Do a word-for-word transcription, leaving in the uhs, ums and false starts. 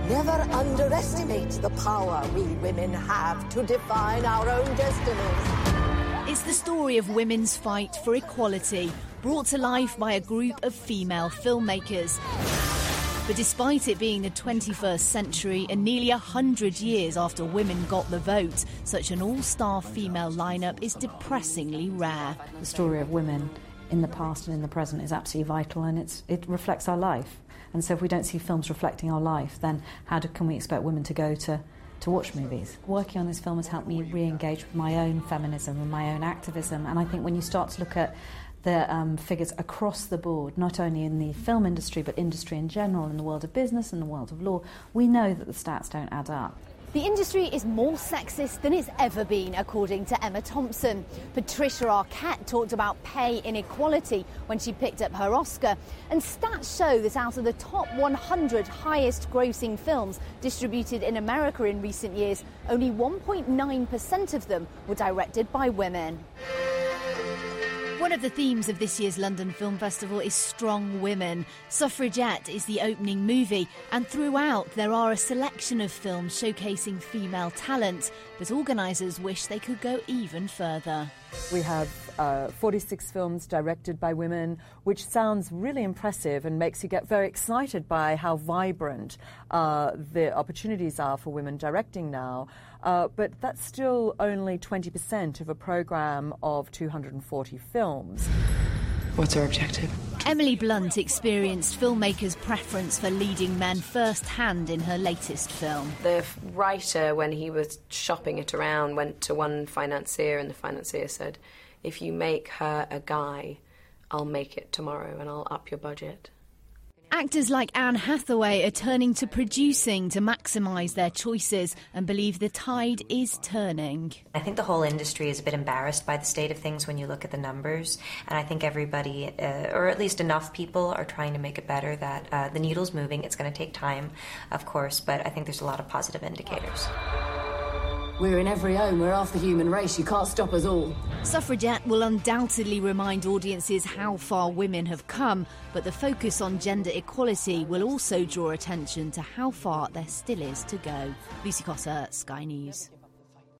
Never underestimate the power we women have to define our own destinies. It's the story of women's fight for equality, brought to life by a group of female filmmakers. But despite it being the twenty-first century and nearly a hundred years after women got the vote, such an all-star female lineup is depressingly rare. The story of women in the past and in the present is absolutely vital, and it's, it reflects our life. And so if we don't see films reflecting our life, then how do, can we expect women to go to, to watch movies? Working on this film has helped me re-engage with my own feminism and my own activism, and I think when you start to look at the um, figures across the board, not only in the film industry but industry in general, in the world of business and the world of law, we know that the stats don't add up. The industry is more sexist than it's ever been, according to Emma Thompson. Patricia Arquette talked about pay inequality when she picked up her Oscar. And stats show that out of the top one hundred highest grossing films distributed in America in recent years, only one point nine percent of them were directed by women. One of the themes of this year's London Film Festival is strong women. Suffragette is the opening movie, and throughout there are a selection of films showcasing female talent, but organisers wish they could go even further. We have uh, forty-six films directed by women, which sounds really impressive and makes you get very excited by how vibrant uh, the opportunities are for women directing now. Uh, but that's still only twenty percent of a programme of two hundred forty films. What's our objective? Emily Blunt experienced filmmakers' preference for leading men firsthand in her latest film. The writer, when he was shopping it around, went to one financier, and the financier said, if you make her a guy, I'll make it tomorrow and I'll up your budget. Actors like Anne Hathaway are turning to producing to maximise their choices and believe the tide is turning. I think the whole industry is a bit embarrassed by the state of things when you look at the numbers, and I think everybody, uh, or at least enough people, are trying to make it better, that uh, the needle's moving. It's going to take time, of course, but I think there's a lot of positive indicators. We're in every home, we're half the human race, you can't stop us all. Suffragette will undoubtedly remind audiences how far women have come, but the focus on gender equality will also draw attention to how far there still is to go. Lucy Cotter, Sky News.